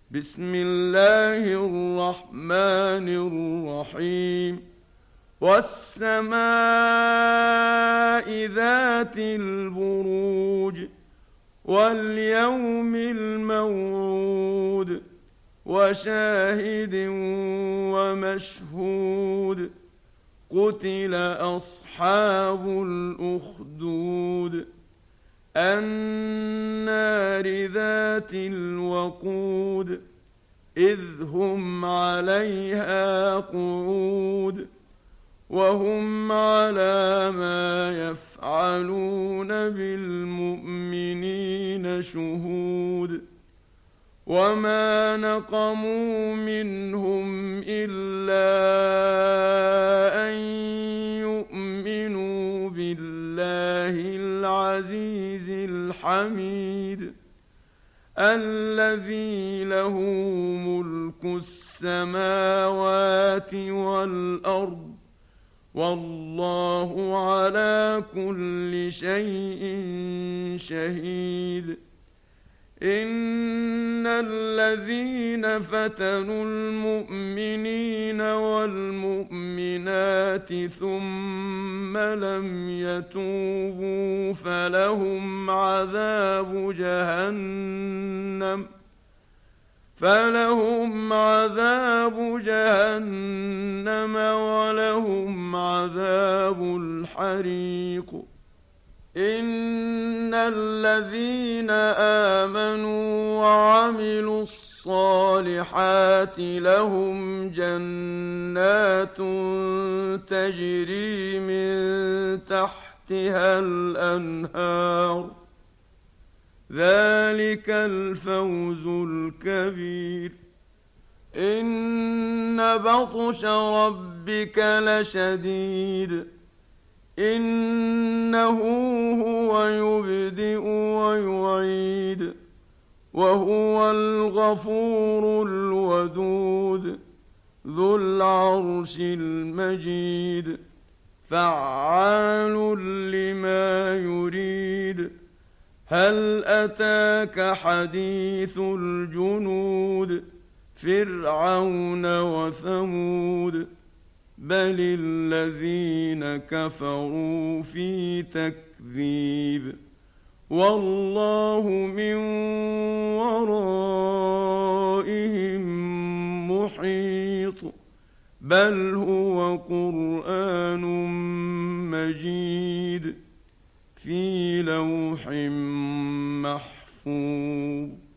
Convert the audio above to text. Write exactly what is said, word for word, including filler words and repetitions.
بسم الله الرحمن الرحيم. والسماء ذات البروج واليوم الموعود وشاهد ومشهود قتل أصحاب الأخدود النار ذات الوقود إذ هم عليها قعود وهم على ما يفعلون بالمؤمنين شهود وما نقموا منهم إلا أن يؤمنوا بالله العزيز الحميد الذي له ملك السماوات والأرض والله على كل شيء شهيد. إن الذين فتنوا المؤمنين والمؤمنات ثم لم يتوبوا فلهم عذاب جهنم فلهم عذاب جهنم ولهم عذاب الحريق. إن الذين آمنوا وعملوا الصالحات لهم جنات تجري من تحتها الأنهار ذلك الفوز الكبير. إن بطش ربك لشديد إنه هو يبدئ ويعيد وهو الغفور الودود ذو العرش المجيد فعال لما يريد. هل أتاك حديث الجنود فرعون وثمود بل الذين كفروا في تكذيب والله من ورائهم محيط بل هو قرآن مجيد في لوح محفوظ.